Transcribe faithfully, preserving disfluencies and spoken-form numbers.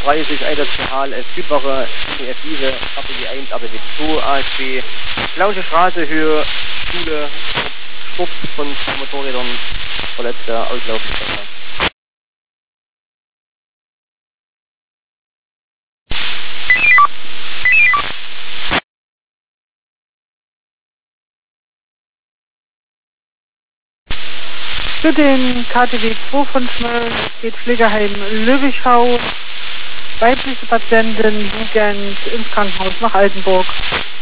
dreißig, Eidertal, S Südwache, F Wiese, A B G eins, A B G zwei, A S B, Blausche Straße, Höhe, Schule, Sturz von Motorrädern, verletzte Auslaufen. Zu den K T W zwei von Schmölln, es geht Pflegeheim Löwischau, weibliche Patienten, Jugend ins Krankenhaus nach Altenburg.